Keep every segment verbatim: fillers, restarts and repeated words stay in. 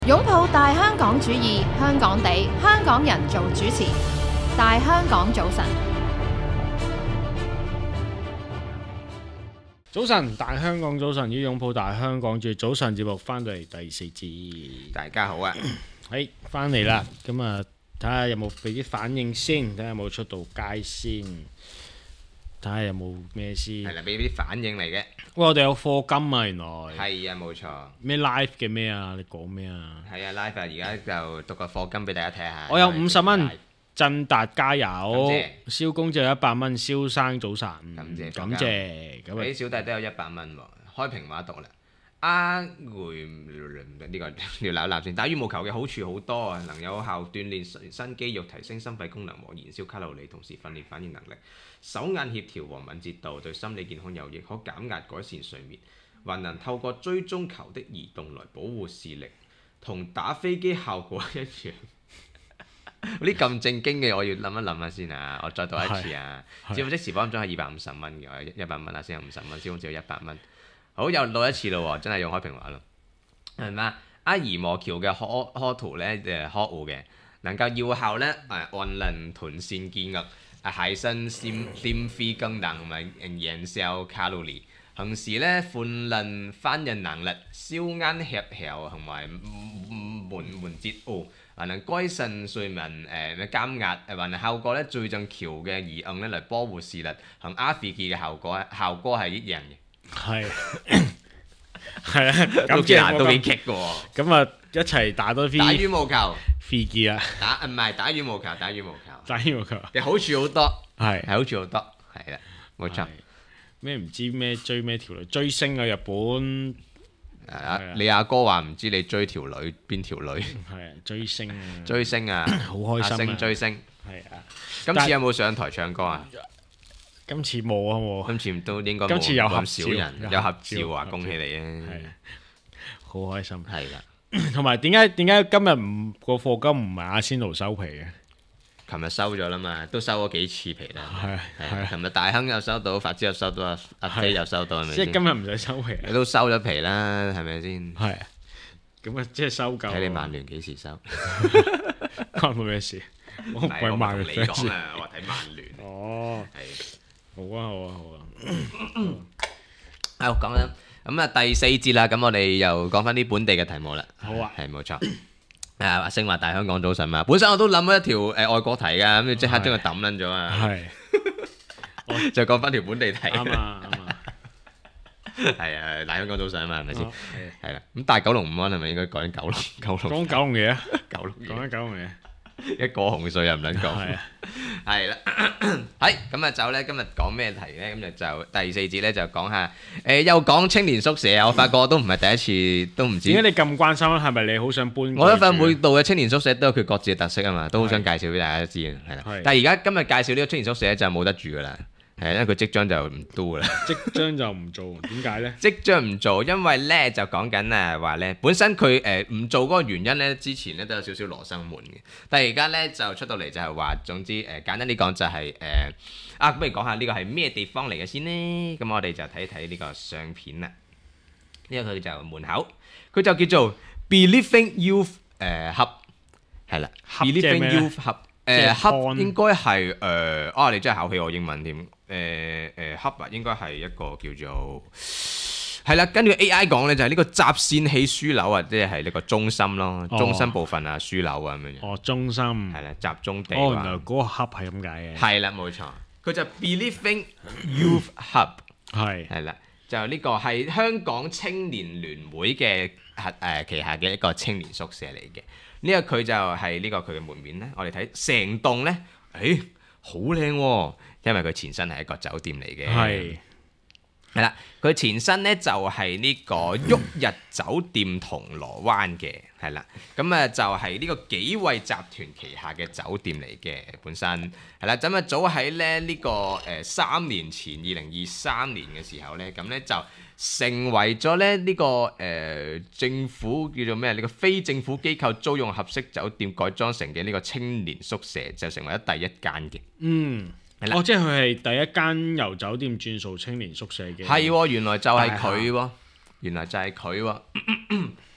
擁抱大香港主義，香港地，香港人做主持。大香港早晨， 早晨，大香港早晨，要擁抱大香港主義。早晨節目翻到嚟第四節， 大家好啊！ 喺翻嚟啦，咁啊睇下有冇俾啲反應先，睇下有冇出到街先，睇下有冇咩先。 係啦，俾啲反應嚟嘅。 喂，我哋有課金啊，原來。 係啊，冇錯。 咩 live 嘅咩啊？你講咩啊？ 係啊，live 啊！而家就讀個課金俾大家睇下。 我有五十蚊，振達加油。 謝蕭公就有一百蚊，蕭生早晨。 感謝感謝。咁俾小弟都有一百蚊喎，開平話讀啦。阿回呢個要鬧鬧先。打羽毛球嘅好處好多啊，能有效鍛鍊新肌肉，提升心肺功能和燃燒卡路里，同時訓練反應能力。手眼協調和敏捷度對心理健康有益，可減壓改善睡眠，還能透過追蹤球的移動來保護視力，同打飛機效果一樣。嗰啲咁正經嘅，我要諗一諗下先啊！我再讀一次啊！支付即時幫咗係二百五十蚊嘅，我一百蚊啊先有五十蚊，先只有一百蚊。好，又錄一次咯喎，真係用開平話咯，係嘛？阿姨磨橋嘅科科圖咧誒科護嘅，能夠有效咧誒按能臀線肌肉。提升心心肺功能同埋燃燒卡路里，同時咧鍛鍊反應能力、手眼協調同埋悶悶節哦，還能改善睡眠誒減壓，還能效果咧最近橋嘅移動咧嚟保護視力，同阿飛機嘅效果效果係一樣嘅。 係係啊， 都幾難，都幾棘嘅喎。 咁啊，一齊打多啲打羽毛球， 飛機啊！ 打唔係打羽毛球，打羽毛球。 打羽毛球嘅好處好多， 係係好處好多，係啦，冇錯。 咩唔知咩追咩條女追星啊？日本啊！你阿哥話唔知你追條女邊條女？ 係啊，追星啊！ 追星啊！ 好開心啊！ 星追星係啊！ 今次有冇上台唱歌啊？ 今次冇啊冇。 今次都應該冇。 今次有合少人，有合照啊！恭喜你啊！ 係啊，好開心。 係啦。 同埋點解點解今日唔個課金唔係阿仙奴收皮嘅？ 琴日收咗啦嘛，都收咗幾次皮啦。 係係。 琴日大亨又收到，發之又收到，阿阿飛又收到，係咪即係今日唔使收皮。 你都收咗皮啦，係咪先？ 係。咁啊，即係收夠。 睇你曼聯幾時收？ 關我咩事？我唔係曼聯。 你講啊，我睇曼聯。 哦。 係。 好啊好啊好啊。 好講緊咁啊，第四節啦，咁我哋又講翻啲本地嘅題目啦。 好啊。 係冇錯。誒話聲話大香港早晨嘛，本身我都諗咗一條誒外國題㗎，咁你即刻將佢抌撚咗啊！係，就講翻條本地題。 啱啊啱啊， 係啊，大香港早晨啊嘛，係咪先？係啦，咁大九龍唔安係咪應該講緊九龍？九龍講九龍嘢啊！ 九龍講緊九龍嘢， 一過紅隧又唔撚講。係啊，係啦，係咁啊，就咧今日講咩題咧？咁就就第四節咧就講下誒，又講青年宿舍啊！我發覺都唔係第一次，都唔知點解你咁關心咧？係咪你好想搬？ 我覺得每度嘅青年宿舍都有佢各自嘅特色啊嘛，都好想介紹俾大家知嘅，係啦。但係而家今日介紹呢個青年宿舍就冇得住噶啦。係，因為佢即將就唔都啦。 即將就唔做，點解咧？ 即將唔做，因為咧就講緊啊話咧，本身佢誒唔做嗰個原因咧，之前咧都有少少羅生門嘅，但係而家咧就出到嚟就係話，總之誒、呃、簡單啲講就係、是、誒、呃、啊，不如講下呢個係咩地方嚟嘅先呢？咁我哋就睇睇呢個相片啦。呢個佢就門口，佢就叫做 Believing Youth 誒 Hub，係啦 ，Believing Youth Hub。誒 hub 應該係誒啊！你真係考起我英文添。誒誒 hub 啊，應該係一個叫做係啦。根據 A I 講咧，就係呢個集線器樞紐啊，即係呢個中心咯，中心部分啊，樞紐啊咁樣。 哦，中心係啦，集中地。 哦，原來嗰個 hub 係咁解嘅。 係啦，冇錯。佢就 Believing Youth Hub 係係啦，就呢個係香港青年聯會嘅核誒旗下嘅一個青年宿舍嚟嘅。呢個佢就係呢個佢嘅門面咧，我哋睇成棟咧，誒好靚喎，因為佢前身係一個酒店嚟嘅。係係啦，佢前身咧就係呢個旭日酒店銅鑼灣嘅，係啦，咁啊就係呢個紀惠集團旗下嘅酒店嚟嘅本身，係啦，咁啊早喺咧呢個誒三年前二零二三年嘅時候咧，咁咧就成為咗咧呢個誒、呃、政府叫做咩？呢、呢個非政府機構租用合適酒店改裝成嘅呢個青年宿舍，就成為咗第一間嘅。 嗯，係啦。哦，即係佢係第一間由酒店轉數青年宿舍嘅。 係喎，原來就係佢喎，原來就係佢喎。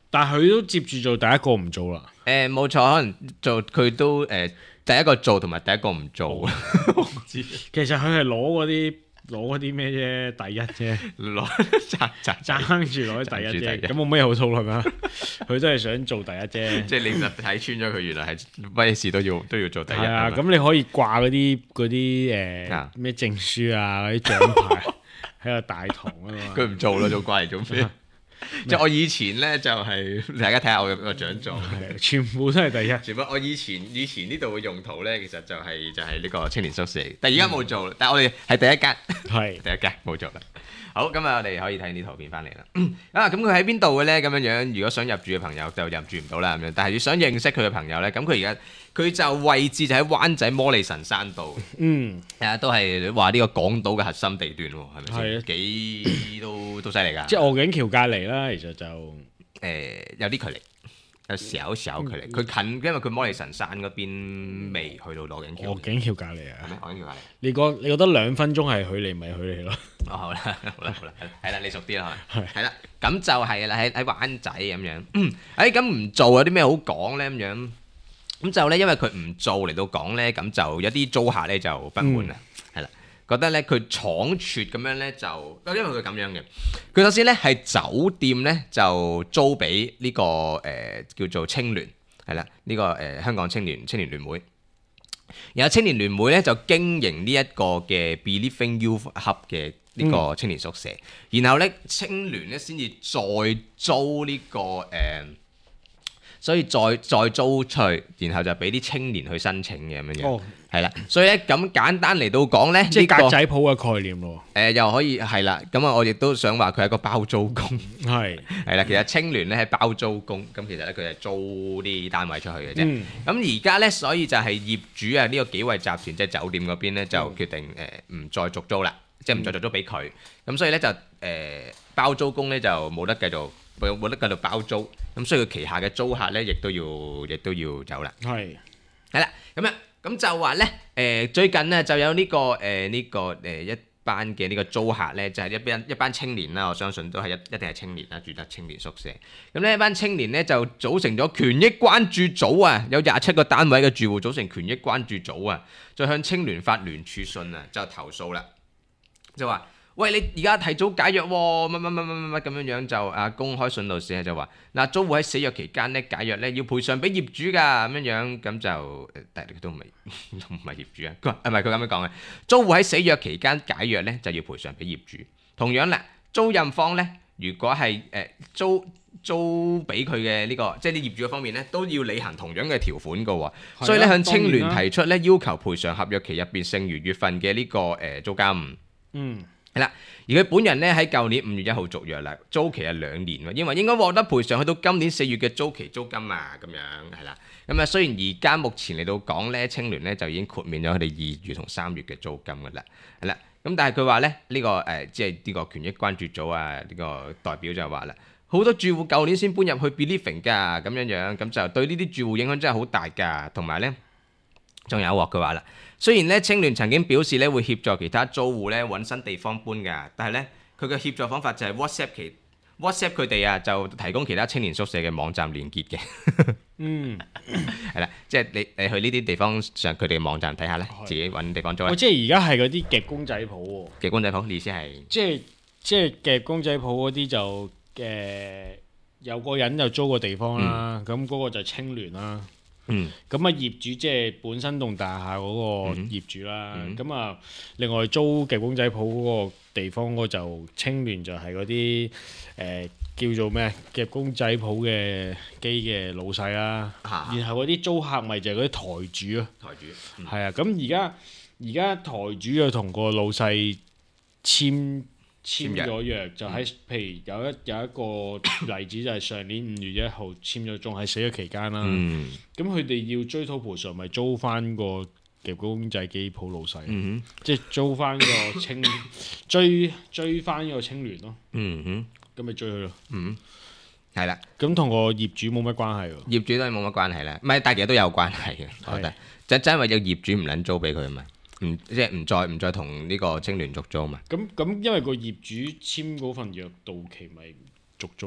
但係佢都接住做第一個唔做啦。 誒冇錯，可能做佢都誒第一個做同埋第一個唔做。我唔知。 其實佢係攞嗰啲攞嗰啲咩啫，第一啫， 攞爭爭爭住攞第一啫。 爭住第一咁冇咩好討論啊？佢都係想做第一啫。 即係你就睇穿咗佢，原來係咩事都要都要做第一。 係啊， 係嘛咁你可以掛嗰啲嗰啲誒咩證書啊，嗰啲獎牌喺個大堂啊嘛。 佢唔做咯，做掛嚟做咩？即係我以前咧就係、大家睇下我嘅個獎狀， 係全部都係第一。 全部我以前以前呢度嘅用途咧，其實就係、就係、呢個青年宿舍，但係而家冇做，但係我哋係第一間， 係第一間冇做啦。好，咁啊，我哋可以睇啲圖片翻嚟啦。啊，咁佢喺邊度嘅咧？咁樣樣，如果想入住嘅朋友就入住唔到啦咁樣。但係要想認識佢嘅朋友咧，咁佢而家佢就位置就喺灣仔摩利神山道。 嗯， 係啊，都係話呢個港島嘅核心地段喎，係咪係啊先？幾都都犀利㗎。 即係鵝頸橋隔離啦，其實就誒有啲距離，有少少距離。佢近，因為佢摩利神山嗰邊未去到鵝頸橋。 鵝頸橋隔離啊。 係咩？鵝頸橋係。 你覺你覺得兩分鐘係距離咪距離咯？ 哦，好啦，好啦，好啦，係啦，你熟啲啦， 係係啦，咁就係啦，喺喺灣仔咁樣。誒，咁唔做有啲咩好講咧？咁樣咁就咧，因為佢唔做嚟到講咧，咁就有啲租客咧就不滿啦，係啦，覺得咧佢倉促咁樣咧就，因為佢咁樣嘅，佢首先咧係酒店咧就租俾呢個誒叫做青聯，係啦，呢個誒香港青年青年聯會。然後青年聯會咧就經營呢一個嘅 Believing Youth Hub 嘅呢個青年宿舍，嗯、然後咧青聯咧先至再租呢、這個誒、呃，所以再再租出去，然後就俾啲青年去申請嘅咁樣樣。哦，係啦，所以咧咁簡單嚟到講咧， 即係呢、這個格仔鋪嘅概念咯。 誒、呃、又可以係啦，咁啊我亦都想話佢係一個包租公， 係係啦，其實青聯咧係包租公，咁其實咧佢係租啲單位出去嘅啫。咁而家咧，所以就係業主啊呢、這個幾位集團即係酒店嗰邊咧就決定誒唔、呃、再續租啦，即係唔再續租俾佢。咁、嗯、所以咧就誒、呃、包租公咧就冇得繼續冇得繼續包租，咁所以佢旗下嘅租客咧亦都要亦都要走啦。係係啦，咁啊。咁就話咧，誒、呃、最近咧就有呢、這個誒呢、呃這個誒、呃、一班嘅呢個租客咧，就係、是、一班一班青年啦，我相信都係一一定係青年啦，住得青年宿舍。咁呢一班青年咧就組成咗權益關注組啊，有廿七個單位嘅住戶組成權益關注組啊，再向青聯發聯署信啊，就投訴啦，就話。喂，你而家提早解約喎，乜乜乜乜乜乜咁樣樣就啊公開信度寫就話嗱，租戶喺死約期間咧解約咧要賠償俾業主㗎咁樣樣，咁就誒，但係佢都唔係都唔係業主啊，佢話唔係佢咁樣講嘅，租戶喺死約期間解約咧就要賠償俾業主。同樣啦，租賃方咧如果係誒、呃、租租俾佢嘅呢個，即係啲業主嘅方面咧都要履行同樣嘅條款㗎喎，所以咧向青聯提出咧要求賠償合約期入邊剩餘月份嘅呢、這個誒、呃、租金。嗯。係啦，而佢本人咧喺舊年五月一號續約啦，租期係兩年喎，因為應該獲得賠償去到今年四月嘅租期租金啊，咁樣係啦。咁啊，雖然而家目前嚟到講咧，青聯咧就已經豁免咗佢哋二月同三月嘅租金噶啦，係啦。咁但係佢話咧呢個誒，即係呢個權益關注組啊，呢、呢個代表就話啦，好多住戶舊年先搬入去 Believing 㗎，咁樣樣，咁就對呢啲住戶影響真係好大㗎，同埋咧仲有喎，佢話啦。雖然咧，青聯曾經表示咧會協助其他租戶咧揾新地方搬㗎，但係咧佢嘅協助方法就係 WhatsApp 其 WhatsApp 佢哋啊，就提供其他青年宿舍嘅網站連結嘅。嗯，係啦，即係你你去呢啲地方上佢哋嘅網站睇下咧，自己揾地方租。 即係而家係嗰啲夾公仔鋪喎。 夾公仔鋪意思係？ 即係即係夾公仔鋪嗰啲就誒有個人就租個地方啦，咁嗰、嗯、個就青聯啦。嗯，咁啊業主即係本身棟大廈嗰個業主啦，咁啊、嗯、另外租夾公仔鋪嗰個地方嗰就青聯就係嗰啲誒叫做咩夾公仔鋪嘅機嘅老細啦，啊、然後嗰啲租客咪就係嗰啲台主啊，台主，係、嗯、啊，咁而家而家台主就同個老細簽。簽咗約就喺，譬如有一有一個例子就係上年五月一號簽咗，仲喺死約期間啦。咁佢哋要追討賠償，咪租翻個夾公仔機鋪老細，嗯、哼即係租翻個青追追翻個青聯咯。嗯哼，咁咪追佢咯。嗯，係啦。咁同個業主冇乜關係喎。業主都係冇乜關係啦，唔係，但係其實都有關係嘅。我覺得就真係因為有業主唔撚租俾佢啊嘛。唔即係唔再唔再同呢個青聯續租嘛？咁咁因為個業主簽嗰份約到期咪續租咯。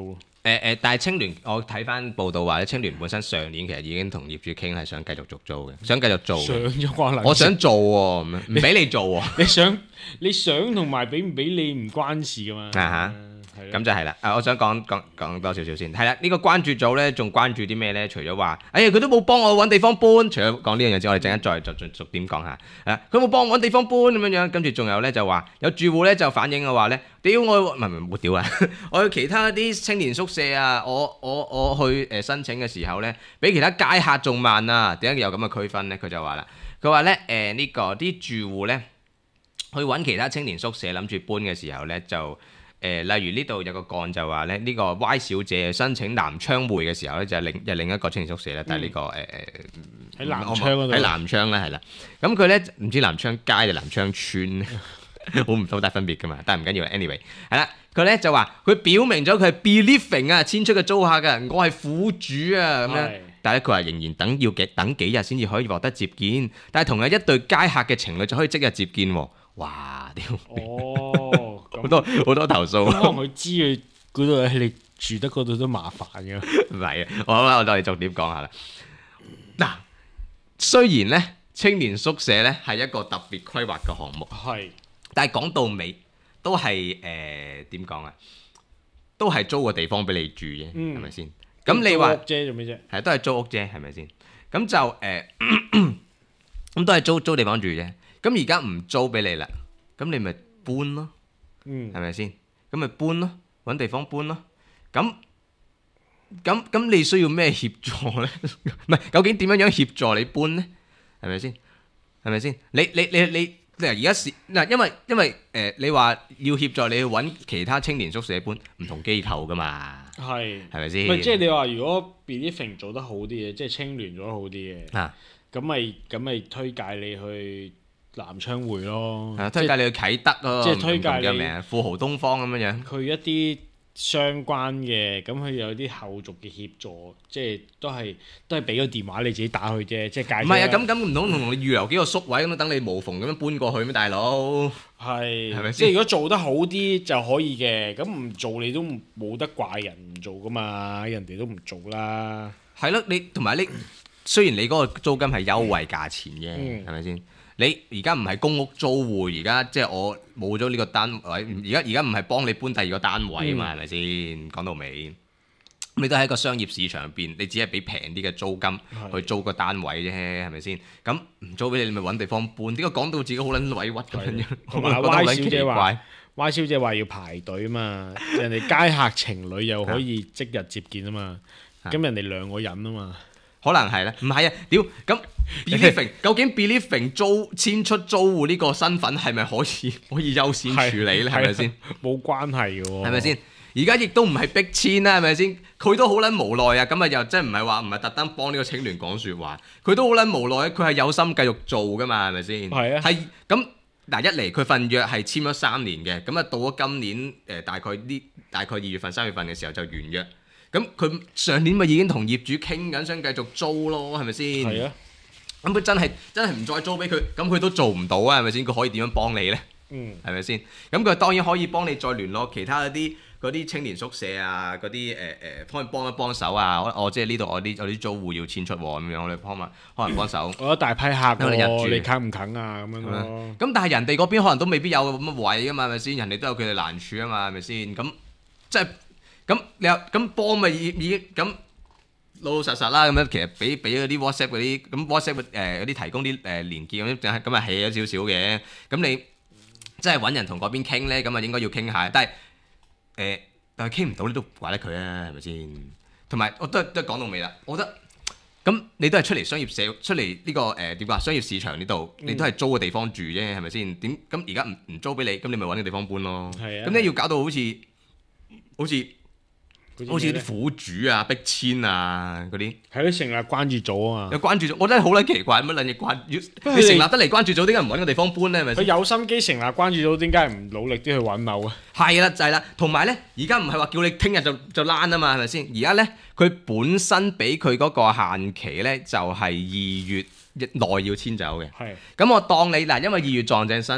誒誒，但係青聯我睇翻報道話咧，青聯本身上年其實已經同業主傾係想繼續續租嘅，想繼續做。 上咗關我想做喎，唔俾你做喎。 你想你想同埋俾唔俾你唔關事噶嘛？ 啊哈，咁就係啦。誒，我想講講講多少少先。係啦，呢個關注組咧，仲關注啲咩咧？除咗話，哎呀，佢都冇幫我揾地方搬。除咗講呢樣嘢之外，我哋陣間再逐逐逐點講下。係啦，佢冇幫我揾地方搬咁樣樣，跟住仲有咧就話有住戶咧就反映嘅話咧，屌我唔係唔係冇屌啊！我去其他啲青年宿舍啊，我我我去誒申請嘅時候咧，比其他街客仲慢啊！點解有咁嘅區分咧？佢就話啦，佢話咧誒呢個啲住戶咧去揾其他青年宿舍諗住搬嘅時候咧就。誒、呃，例如呢度有個個案就話咧，呢、這個 Y 小姐申請南昌匯嘅時候咧，就係、是、另又另一個青年宿舍咧，但係呢、這個誒誒喺南昌嗰度， 喺南昌咧係啦。咁佢咧唔知南昌街定南昌村，好唔好大分別噶嘛？但係唔緊要 ，anyway 係啦。佢咧就話佢表明咗佢係 believing 啊遷出嘅租客㗎，我係苦主啊咁樣。但係咧佢話仍然等要幾等幾日先至可以獲得接見，但係同樣一對街客嘅情侶就可以即日接見喎。哇！屌哦，好多好多投訴。 可能佢知佢嗰度你住得嗰度都麻煩嘅。 唔係啊，我我我哋重點講下啦。嗱，雖然咧青年宿舍咧係一個特別規劃嘅項目， 係， 但係講到尾都係誒點講啊？都係租個地方俾你住啫，係咪先？咁你話啫做咩啫？ 係都係租屋啫，係咪先？咁就誒，咁、呃、都係租租地方住啫。咁而家唔租俾你啦，咁你咪搬咯，係咪先？咁咪搬咯，揾地方搬咯。咁咁咁，你需要咩協助咧？唔係，究竟點樣樣協助你搬咧？係咪先？係咪先？你你你你嗱，而家是嗱，因為因為誒、呃，你話要協助你去揾其他青年宿舍搬，唔同機構噶嘛，係係咪先？ 唔係即係你話如果 believing 做得好啲嘅，即係青聯做得好啲嘅，啊，咁咪咁咪推介你去南昌匯咯， 係推介你去啟德咯， 即係推介你名富豪東方咁樣樣， 佢一啲相關嘅，咁佢有啲後續嘅協助，即係都係都係俾個電話你自己打去啫，即係介紹。 唔係啊，咁咁唔通同你預留幾個宿位咁樣等你無縫咁樣搬過去咩，大佬？ 係， 係咪先？ 即係如果做得好啲就可以嘅，咁唔做你都冇得怪人唔做噶嘛，人哋都唔做啦。 係咯，你同埋你雖然你嗰個租金係優惠價錢啫，係咪先？你而家唔係公屋租戶，而家即係我冇咗呢個單位，而家而家唔係幫你搬第二個單位啊嘛，係咪先？講到尾，你都喺一個商業市場入邊，你只係俾平啲嘅租金去租個單位啫，係咪先？咁唔租俾你，你咪揾地方搬。點解講到自己好撚委屈咁樣？ 同埋 Y 小姐話 ，Y 小姐話要排隊啊嘛，人哋街客情侶又可以即日接見啊嘛，咁人哋兩個人啊嘛。 可能係咧，唔係啊，屌咁 believing 究竟 believing 租遷出租戶呢個身份係咪可以可以優先處理咧？係咪先？ 冇關係嘅喎， 係咪先？而家亦都唔係逼遷啦，係咪先？佢都好撚無奈啊！咁啊又真係唔係話唔係特登幫呢個青聯講説話，佢都好撚無奈，佢係有心繼續做噶嘛，係咪先？係啊，係咁嗱，一嚟佢份約係簽咗三年嘅，咁啊到咗今年誒、呃、大概呢大概二月份三月份嘅時候就完約。咁佢上年咪已經同業主傾緊，想繼續租咯，係咪先？係啊。咁佢真係真係唔再租俾佢，咁佢都做唔到啊，係咪先？佢可以點樣幫你呢？嗯，係咪先？咁佢當然可以幫你再聯絡其他嗰啲嗰啲青年宿舍啊，嗰啲誒誒，可以幫一幫手啊。我我即係呢度我啲我啲租戶要遷出喎，咁樣我哋幫埋可能幫手。我有大批客喎，你啃唔啃啊？咁樣咯。咁但係人哋嗰邊可能都未必有咁嘅位噶嘛，係咪先？人哋都有佢哋難處啊嘛，係咪先？咁即係。咁你又咁幫咪已已經咁老老實實啦，咁樣其實俾俾嗰啲 WhatsApp 嗰啲咁 WhatsApp 誒嗰啲提供啲誒連結咁樣，咁啊 hea 咗少少嘅。咁你即係揾人同嗰邊傾咧，咁啊應該要傾下。但係誒、呃，但係傾唔到你都怪得佢啊，係咪先？同埋我都都講到尾啦，我覺得咁你都係出嚟商業社出嚟呢、呢個誒點講商業市場呢度，你都係租個地方住啫，係咪先？點咁而家唔唔租俾你，咁你咪揾個地方搬咯。係啊。咁你要搞到好似好似。好似啲苦主啊、逼遷啊嗰啲，係咯，成立關注組啊嘛。有關注組，我真係好撚奇怪，乜撚嘢關？你成立得嚟關注組，點解唔揾個地方搬咧？係咪？佢有心機成立關注組，點解唔努力啲去揾樓啊？係啦，就係啦。同埋咧，而家唔係話叫你聽日就就躝啊嘛，係咪先？而家咧，佢本身俾佢嗰個限期咧，就係二月內要遷走嘅。係。咁我當你嗱，因為二月撞正新年，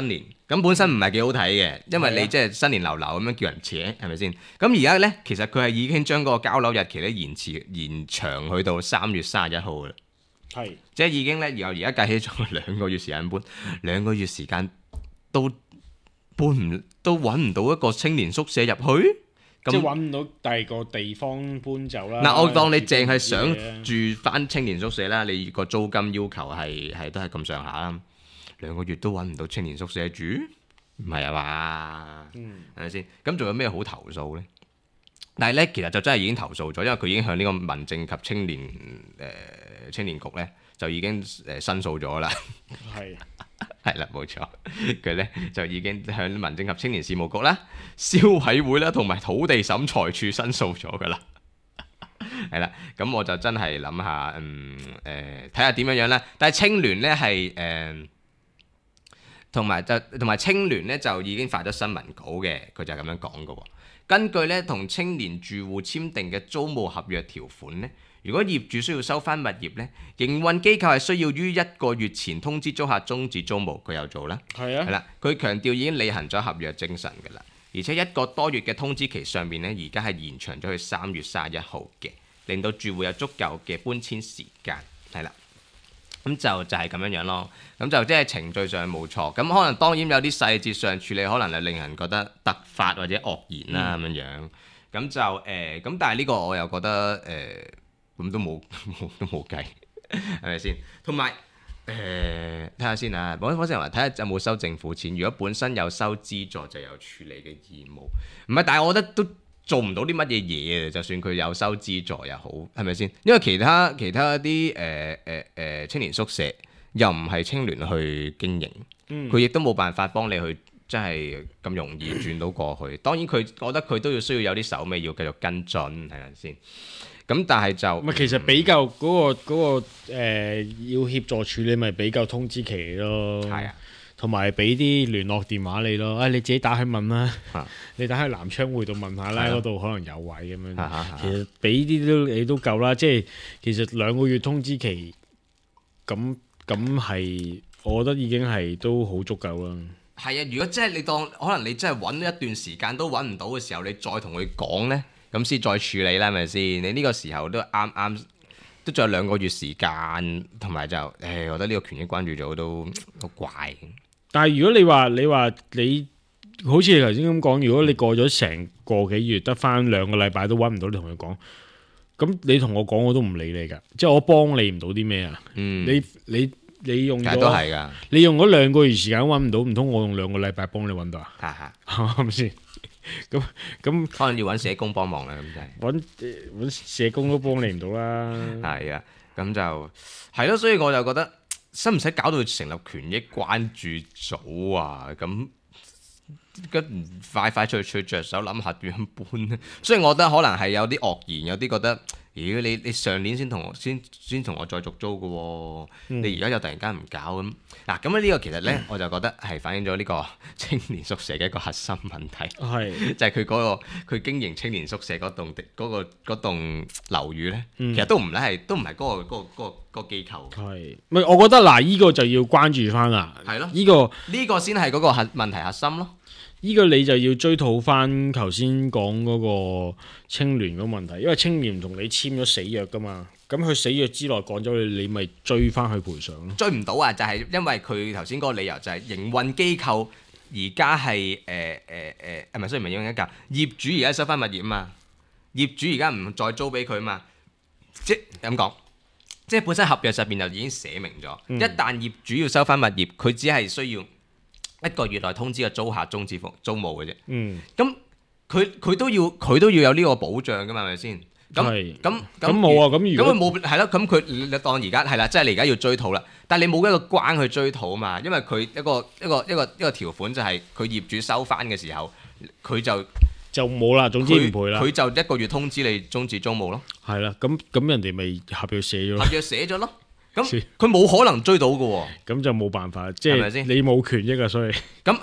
咁本身唔係幾好睇嘅，因為你即係新年流流咁樣叫人扯，係咪先？咁而家咧，其實佢係已經將嗰個交樓日期咧延遲延長去到三月三十一號啦。 係， 即係已經咧，由而家計起咗兩個月時間搬，兩個月時間都搬唔都揾唔到一個青年宿舍入去。 即係揾唔到第二個地方搬走啦。 嗱，我當你淨係想住翻青年宿舍啦，你個租金要求係係都係咁上下啦。兩個月都揾唔到青年宿舍住，唔係啊嘛？嗯，係咪先？咁仲有咩好投訴咧？但係咧，其實就真係已經投訴咗，因為佢已經向呢個民政及青年誒、呃、青年局咧就已經誒申訴咗啦。係。係啦，冇錯，佢咧就已經向民政及青年事務局啦、消委會啦同埋土地審裁處申訴咗噶啦。係啦，咁我就真係諗下，嗯誒，睇下點樣樣啦。但係青聯咧係誒，同埋就同埋青聯咧就已經發咗新聞稿嘅，佢就係咁樣講嘅喎。根據咧同青年住戶簽訂嘅租務合約條款咧，如果業主需要收翻物業咧，營運機構係需要於一個月前通知租客終止租務，佢有做啦。係啊，係啦，佢強調已經履行咗合約精神㗎啦，而且一個多月嘅通知期上面咧，而家係延長咗去三月三十一號嘅，令到住戶有足夠嘅搬遷時間，係啦。咁就就係咁樣樣咯，咁就即係程序上冇錯，咁可能當然有啲細節上處理可能係令人覺得突發或者愕然啦咁樣樣，咁就誒，咁、呃、但係呢個我又覺得誒，咁、呃、都冇冇都冇計，係咪先？同埋誒睇下先啊，我我成日話睇下有冇收政府錢，如果本身有收資助就有處理嘅義務，唔係，但係我覺得都做唔到啲乜嘢嘢，就算佢有收資助又好，係咪先？因為其他其他啲誒誒誒青年宿舍又唔係青聯去經營，佢亦都冇辦法幫你去真係咁容易轉到過去。當然佢覺得佢都要需要有啲手尾要繼續跟進，係咪先？咁但係就唔係其實比較嗰、嗰個嗰、嗰個呃、要協助處理，咪比較通知期咯。係啊。同埋俾啲聯絡電話你咯，啊你自己打去問啦，啊、你打去南昌匯度問下啦，嗰度、啊、可能有位咁樣。啊啊、其實俾啲都你都夠啦，即係其實兩個月通知期，咁咁係，我覺得已經係都好足夠啦。 係啊，如果即係你當可能你真係揾一段時間都揾唔到嘅時候，你再同佢講呢，咁先再處理啦，係咪先？你呢個時候都啱啱。都仲有兩個月時間，同埋就誒，我覺得呢個權益關注組都好怪。 但係如果你話你話你，好似你頭先咁講，如果你過咗成個幾月，得翻兩個禮拜都揾唔到，你同佢講，咁你同我講我都唔理你㗎，即係我幫你唔到啲咩啊？嗯，你你你用咗， 都係㗎。你用咗兩個月時間揾唔到，唔通我用兩個禮拜幫你揾到啊？ 嚇嚇，係咪先？咁咁可能要揾社工幫忙啦，咁就係揾揾社工都幫你唔到啦。 係啊，咁就係咯，所以我就覺得使唔使搞到成立權益關注組啊？咁咁快快脆脆着手諗下點樣搬咧？所以我覺得可能係有啲愕然，有啲覺得，咦？你你上年先同我先先同我再續租嘅喎，嗯、你而家又突然間唔搞咁嗱，咁呢個其實咧，我就覺得係反映咗呢個青年宿舍嘅一個核心問題，係是就係佢嗰個佢經營青年宿舍嗰棟嗰個嗰棟樓宇咧，嗯、其實都唔係都唔係嗰個嗰、嗰個嗰、嗰個嗰個嗰個機構，係咪？我覺得嗱，依、呢個就要關注翻啦，係咯，呢、呢個呢個先係嗰個核問題核心咯。 呢個你就要追討翻頭先講嗰個青聯嗰個問題，因為青聯同你簽咗死約噶嘛，咁佢死約之內趕咗你，你咪追翻去賠償咯。 追唔到啊，就係、是、因為佢頭先嗰個理由就係營運機構而家係誒誒誒，係咪雖然唔係營運機構，業主而家收翻物業啊嘛，業主而家唔再租俾佢啊嘛，即係咁講，即係本身合約上邊就已經寫明咗，嗯、一旦業主要收翻物業，佢只係需要一個月內通知個租客終止服租務嘅啫。嗯，咁佢佢都要佢都要有呢個保障噶嘛，係咪先？咁咁咁冇啊！咁如果咁佢冇係咯，咁佢你當而家係啦，即係你而家要追討啦。但係你冇一個關去追討啊嘛，因為佢一個一個一個一個條款就係佢業主收翻嘅時候，佢就就冇啦。總之唔賠啦。 佢就一個月通知你終止租務咯。係啦，咁咁人哋咪合約寫咗。 合約寫咗咯。咁佢冇可能追到嘅喎， 咁就冇辦法，即係你冇權益啊，所以咁係啦，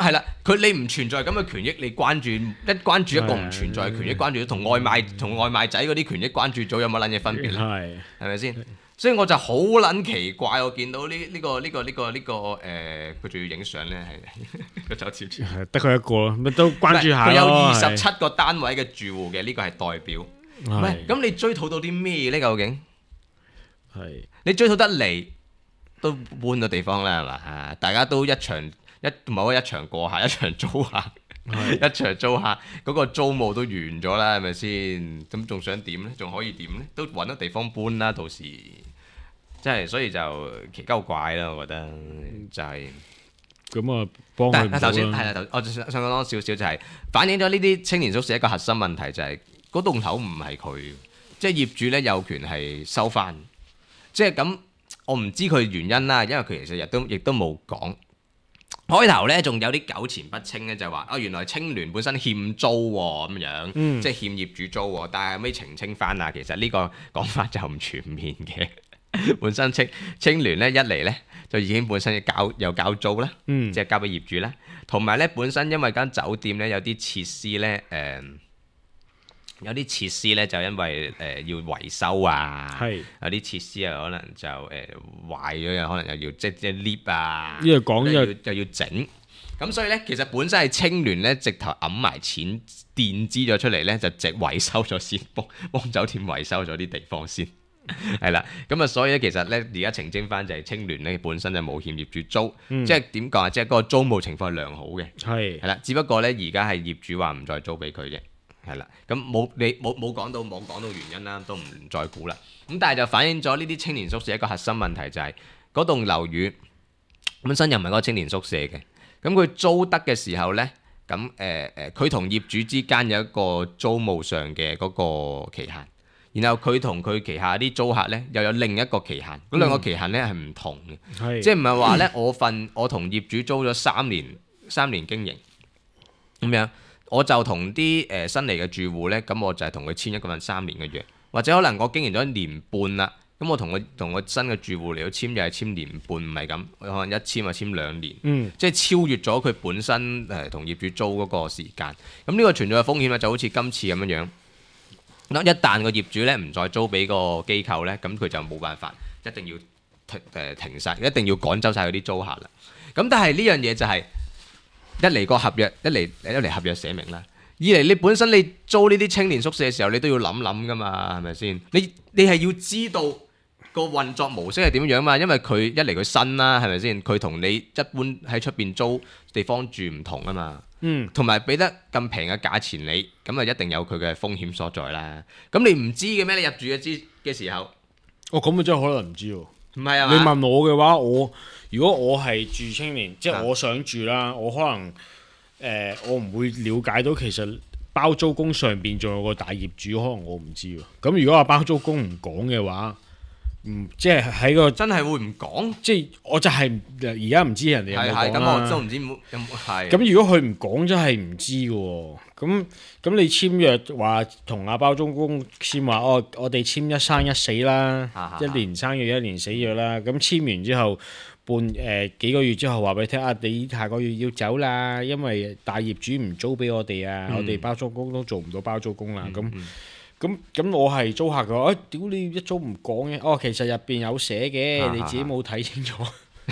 佢你唔存在咁嘅權益，你關注一關注一個唔存在嘅權益，關注同外賣同外賣仔嗰啲權益關注組有乜撚嘢分別咧？係係咪先？所以我就好撚奇怪，我見到呢呢個呢個呢個呢個誒，佢仲要影相咧，係個酒店得佢一個咯，咪都關注下咯。 佢有二十七個單位嘅住戶嘅，呢個係代表。喂，咁你追討到啲咩咧？究竟係你追討得嚟都搬咗地方啦，係嘛？啊，大家都一場一某一場過客，一場租客。一場租客嗰個租務都完咗啦，係咪先？咁仲想點呢？仲可以點呢？都揾到地方搬啦，到時真係所以就奇鳩怪啦，我覺得就係咁啊，幫佢唔到啦。但係頭先係啦， 我想想講多少少就係反映咗呢啲青年宿舍一個核心問題，就係嗰棟樓唔係佢，即係業主呢有權係收翻。即係咁，我唔知佢原因啦，因為佢其實亦都亦都冇講。開頭咧仲有啲糾纏不清咧，就話啊原來青聯本身欠租喎咁樣，嗯、即係欠業主租喎，但係後尾澄清翻啦，其實呢個講法就唔全面嘅。本身青青聯咧一嚟咧就已經本身交又交租啦，嗯、即係交俾業主啦，同埋咧本身因為間酒店咧有啲設施咧誒。呃有啲設施咧就因為誒、呃、要維修啊，是有啲設施啊可能就誒、呃、壞咗，又可能又要即即 lift 啊， 呢個講又又要整，咁所以咧其實本身係青聯咧直頭揞埋錢墊資咗出嚟咧，就直維修咗先，幫幫酒店維修咗啲地方先，係啦，咁啊所以咧其實咧而家澄清翻就係青聯咧本身就冇欠業主租，嗯、即係點講啊？即係嗰個租務情況係良好嘅，係係啦，只不過咧而家係業主話唔再租俾佢啫。係啦，咁冇你冇冇講到冇講到原因啦，都唔再估啦。咁但係就反映咗呢啲青年宿舍一個核心問題就係、是、嗰棟樓宇本身又唔係嗰個青年宿舍嘅，咁佢租得嘅時候呢，咁誒誒佢同業主之間有一個租務上嘅嗰個期限，然後佢同佢旗下啲租客呢又有另一個期限，嗰兩個期限呢係唔同嘅，嗯、即係唔係話呢，我份我同業主租咗三年三年經營咁樣。我就同啲誒新嚟嘅住戶呢，咁我就係同佢簽一個份三年嘅約，或者可能我經營咗一年半啦，咁我同佢同個新嘅住戶嚟到簽又係簽年半，唔係咁，可能一簽就簽兩年，嗯、即係超越咗佢本身誒同業主租嗰個時間。咁呢個存在嘅風險咧，就好似今次咁樣樣。一旦個業主呢唔再租俾個機構呢，咁佢就冇辦法，一定要停誒停晒，一定要趕走晒嗰啲租客啦。咁但係呢樣嘢就係、是。一嚟個合約，一嚟一嚟合約寫明啦。二嚟你本身你租呢啲青年宿舍嘅時候，你都要諗諗噶嘛，係咪先？你你係要知道個運作模式係點樣嘛？因為佢一嚟佢新啦，係咪先？佢同你一般喺出邊租地方住唔同啊嘛。嗯。同埋俾得咁平嘅價錢你，咁啊一定有佢嘅風險所在啦。咁你唔知嘅咩？你入住嘅知嘅時候， 哦咁啊真係可能唔知喎。 唔係啊嘛？ 你問我嘅話，我。如果我係住青年，即係我想住啦，我可能誒、呃、我唔會了解到其實包租公上邊仲有個大業主，可能我唔知喎。咁如果話包租公唔講嘅話，唔即係喺個真係會唔講？ 即係我就係而家唔知人哋有冇講啦。係係， 咁我都唔知有冇係。 咁如果佢唔講，真係唔知嘅喎。咁咁你簽約話同阿包租公簽話，哦，我哋簽一生一死啦，啊、一年生約一年死約啦。咁簽完之後。半誒、呃、幾個月之後話俾你聽啊，你下個月要走啦，因為大業主唔租俾我哋啊，嗯、我哋包租公都做唔到包租公啦。咁咁咁我係租客嘅話，屌、哎、你一早唔講嘅，哦其實入邊有寫嘅，啊、你自己冇睇清楚。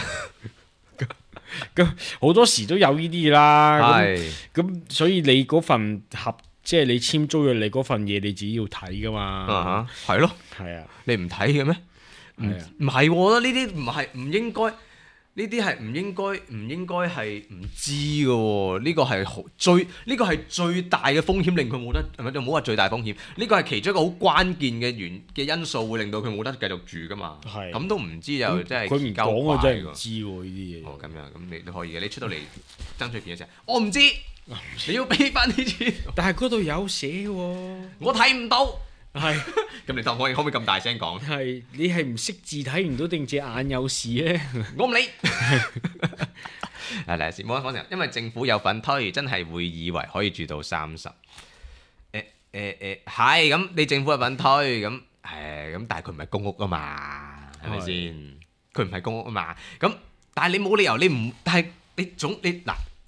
咁好多時都有呢啲啦。咁是所以你嗰份合即係你簽租約，你嗰份嘢你自己要睇噶嘛。 係咯。 係啊。 你唔睇嘅咩？唔唔係，我覺得呢啲唔係唔應該，呢啲係唔應該，唔應該係唔知嘅喎。呢個係好最，呢個係最大嘅風險，令佢冇得，係咪？就唔好話最大風險，呢個係其中一個好關鍵嘅原嘅因素，會令到佢冇得繼續住噶嘛。係。咁都唔知又真係佢唔講，我真係唔知喎呢啲嘢。 哦，咁樣咁你都可以嘅。你出到嚟爭取錢嘅時候，我唔知，你要俾翻啲錢。 但係嗰度有寫喎， 我睇唔到。係， 咁你可可可唔可以咁大聲講？ 係，你係唔識字睇唔到定隻眼有事咧？ 我唔理。係嚟先，冇得講成，因為政府有份推，真係會以為可以住到三十。誒誒誒，係咁，你政府有份推，咁誒咁，但係佢唔係公屋啊嘛，係咪先？佢唔係公屋啊嘛，咁但係你冇理由，你唔，但係你總你嗱。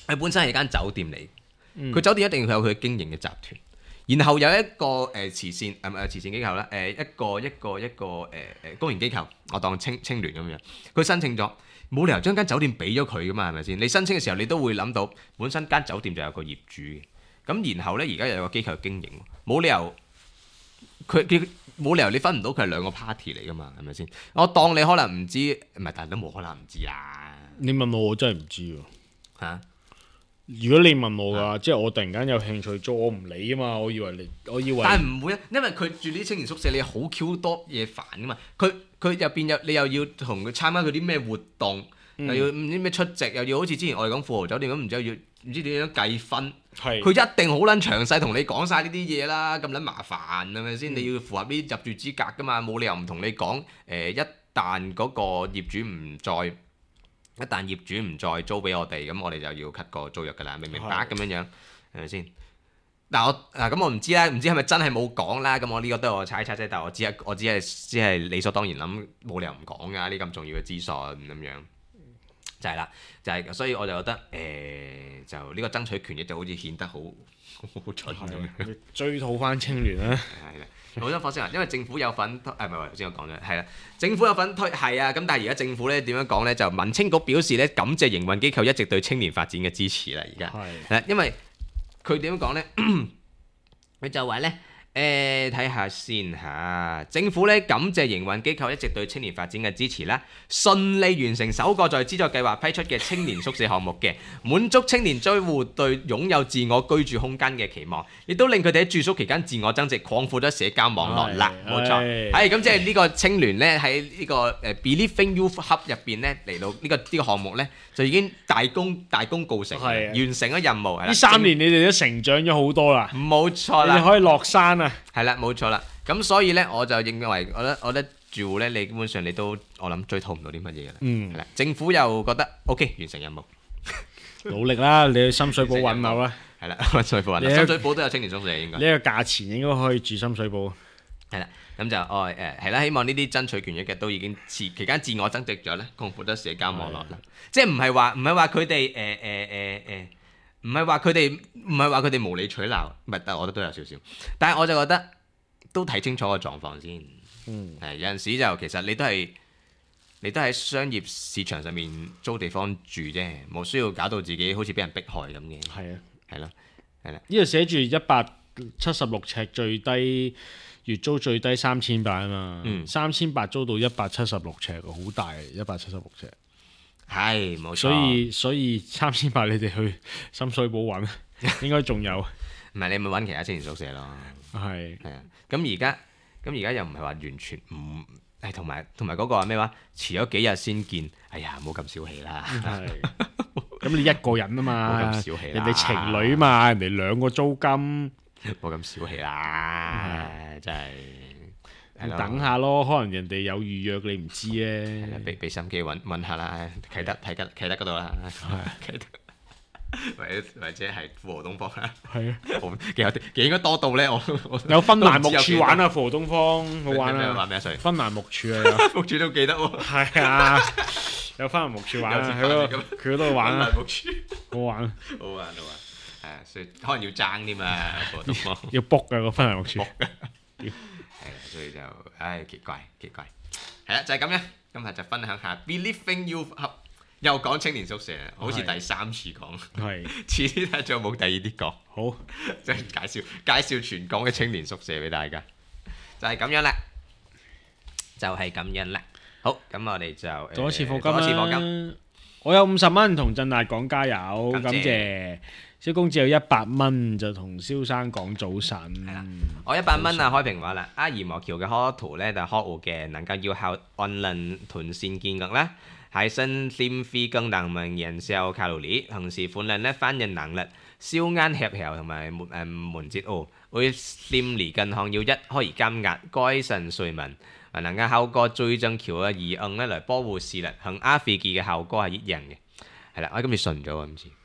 佢本身係間酒店嚟，佢、 嗯、 酒店一定要有佢經營嘅集團，然後有一個誒、呃、慈善誒唔係慈善機構啦，誒、呃、一個一個一個誒誒、呃、公營機構，我當青青聯咁樣，佢申請咗，冇理由將間酒店俾咗佢噶嘛，係咪先？你申請嘅時候，你都會諗到本身間酒店就有個業主嘅，咁然後咧而家又有個機構經營，冇理由佢佢冇理由你分唔到佢係兩個 party 嚟噶嘛，係咪先？我當你可能唔知，唔係，但係都冇可能唔知啦。 你問我，我真係唔知喎嚇。啊如果你問我㗎，啊、即係我突然間有興趣做，我唔理啊嘛。我以為你，我以為。 但係唔會啊，因為佢住呢啲青年宿舍，你好 Q 多嘢煩㗎嘛。佢佢入邊有你又要同佢參加佢啲咩活動，嗯、又要唔知咩出席，又要好似之前我哋講富豪酒店咁，唔知要唔知點樣計分。係。佢一定好撚詳細同你講晒呢啲嘢啦，咁撚麻煩係咪先？嗯、你要符合呢啲入住資格㗎嘛，冇理由唔同你講。誒、呃，一旦嗰個業主唔再。一旦業主唔再租俾我哋，咁我哋就要 cut 個租約㗎啦，明唔明白咁樣樣係咪先？嗱我嗱咁我唔知啦，唔知係咪真係冇講啦？咁我呢個都係我猜測啫，但係我只係我只係只係理所當然諗，冇理由唔講㗎呢咁重要嘅資訊咁樣，就係啦，就係、是、所以我就覺得誒、呃，就呢個爭取權益就好似顯得好好蠢咁樣， 追討翻青聯啦， 係啦。好多火星人，因為政府有份推，誒唔係頭先我講咗，係啦，政府有份推，係啊，咁但係而家政府咧點樣講咧？就民青局表示咧，感謝營運機構一直對青年發展嘅支持啦，而家係，因為佢點樣講咧？佢就話咧。誒睇下先嚇，政府咧感謝營運機構一直對青年發展嘅支持啦，順利完成首個在資助計劃批出嘅青年宿舍項目嘅，滿足青年租戶對擁有自我居住空間嘅期望，亦都令佢哋喺住宿期間自我增值，擴闊咗社交網絡啦。冇錯，係咁即係呢個青聯咧喺呢個誒 Believing Youth Hub 入邊咧嚟到呢個呢個項目咧就已經大功大功告成，完成咗任務。 呢三年你哋都成長咗好多啦， 冇錯啦， 你可以落山啊！ 係啦，冇錯啦。咁所以咧，我就認為，我覺得，我覺得住戶咧，你基本上你都，我諗追討唔到啲乜嘢嘅啦。嗯。係啦，政府又覺得 OK，完成任務。 努力啦，你去深水埗揾樓啦。係啦， 深水埗揾樓。深水埗都有青年宿舍應該。 呢個價錢應該可以住深水埗。 係啦，咁就哦誒係啦，希望呢啲爭取權益嘅都已經期期間自我增值咗咧，擴闊咗社交網絡啦。即係唔係話唔係話佢哋誒誒誒誒。唔係話佢哋唔係話佢哋無理取鬧，唔係，但係我覺得都有少少。但係我就覺得都睇清楚個狀況先。嗯，係有陣時就其實你都係你都喺商業市場上面租地方住啫，冇需要搞到自己好似俾人迫害咁嘅。係啊，係咯，係啦。 呢度寫住一百七十六尺最低月租最低三千八啊嘛。嗯，三千八租到一百七十六尺，好大一百七十六尺。 係冇錯， 所以所以三千八你哋去深水埗揾，應該仲有。 唔係你咪揾其他青年宿舍咯。係係啊，咁而家咁而家又唔係話完全唔誒，同埋同埋嗰個話咩話，遲咗幾日先見。哎呀，冇咁小氣啦。係。 咁你一個人啊嘛， 冇咁小氣啦。 人哋情侶嘛，人哋兩個租金， 冇咁小氣啦。真係。 等下咯，可能人哋有預約你唔知咧。 俾俾心機揾揾下啦，啟德啟德啟德嗰度啦，啟德或者或者係富豪東方啦。係啊，幾有啲幾應該多到咧，我有芬蘭木柱玩啊，富豪東方好玩啊。 玩咩水？ 芬蘭木柱啊， 木柱都記得喎。係啊，有芬蘭木柱玩啊，喺嗰佢嗰度玩啊。 木柱好玩， 好玩好玩。係啊，所以可能要爭添嘛，富豪東方要 book 啊個芬蘭木柱。 所以就唉奇怪奇怪，係啦就係咁樣。今日就分享下 Believing Youth Hub，又講青年宿舍，好似第三次講。係，遲啲睇下仲有冇第二啲講。好，即係介紹介紹全港嘅青年宿舍俾大家，就係咁樣啦，就係咁樣啦。好，咁我哋就多一次課金啦。多一次課金，我有五十蚊同振達講加油，感謝。蕭公子有一百蚊就同蕭生講早晨。係啦， 我一百蚊啊開平話啦，阿怡莫橋嘅開圖咧就開戶嘅，能夠要靠按能團線建築啦，係新鮮非更能明燃燒卡路里，同時款量咧反應能力、燒啱協調同埋誒門捷哦，會黏離近項要一可以減壓、改善睡眠，能夠透過最正橋嘅耳摁咧嚟保護視力，同阿飛機嘅效果係一樣嘅。係啦，我今次順咗啊，今次。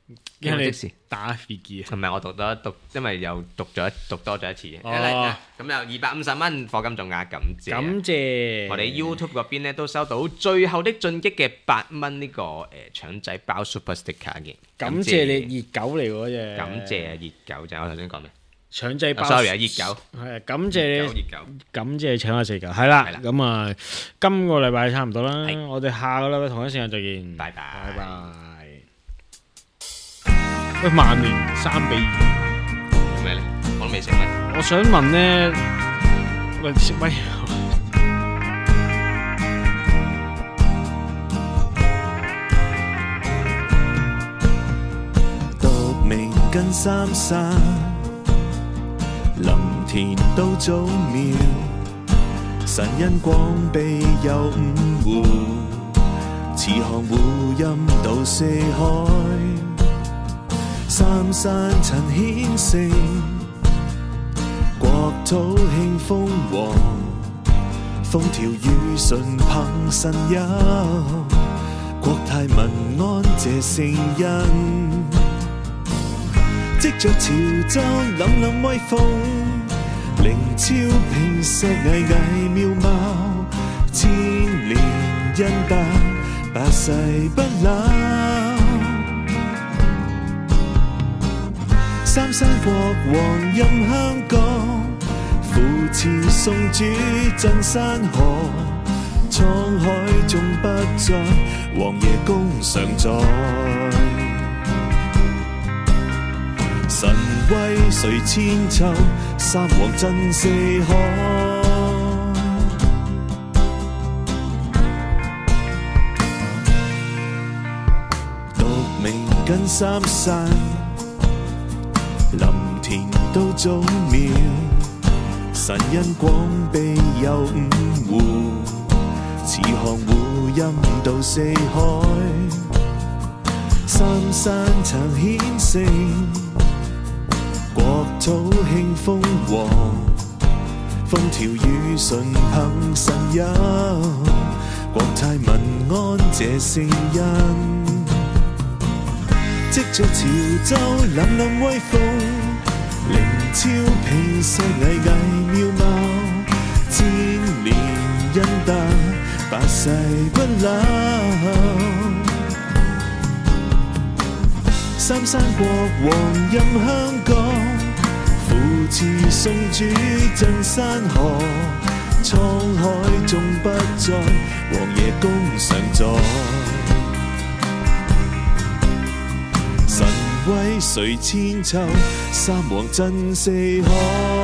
因為即時你打飛機啊。 唔係我讀多讀，因為又讀咗讀多咗一次。 哦咁又二百五十蚊課金仲額，感謝。 感謝我哋 YouTube 嗰邊咧都收到最後的進擊嘅八蚊呢個誒腸仔包 Super Sticker 嘅。 感謝你熱狗嚟嗰隻。 感謝啊熱狗就係我頭先講咩？ 腸仔包。 sorry 啊熱狗。 係啊，感謝熱你。 狗熱狗。 感謝請我食狗。係啦， 係啦咁啊，今個禮拜差唔多啦係， 我哋下個禮拜同一時間再見。 拜拜拜拜。喂，曼聯三比二。 做咩咧？我都未食咩。 我想問咧，喂食喂。 獨鳴跟三山，林田都早苗，神恩廣庇有五湖，慈航湖陰到四海。三山陳顯聖，國土興風和，風調雨順憑神佑，國泰民安謝聖恩。藉着潮州凜凜威風，凌超平石巍巍妙貌，千年恩德百世不朽。三山國王任香港，扶持送主鎮山河，滄海中不再，王爺公常在。神威垂千秋，三王震四海。獨鳴跟三山，林田都早苗，神恩廣庇有五湖，慈航湖陰到四海。三山曾顯聖，國土興風和，風調雨順憑神佑，國泰民安謝聖恩。藉着潮州凜凜威風，凌超平石巍巍妙貌，千年恩德百世不朽。三山國王任香港，扶持送主鎮山河，滄海中不再，王爺公常在。神威垂千秋，三王震四海。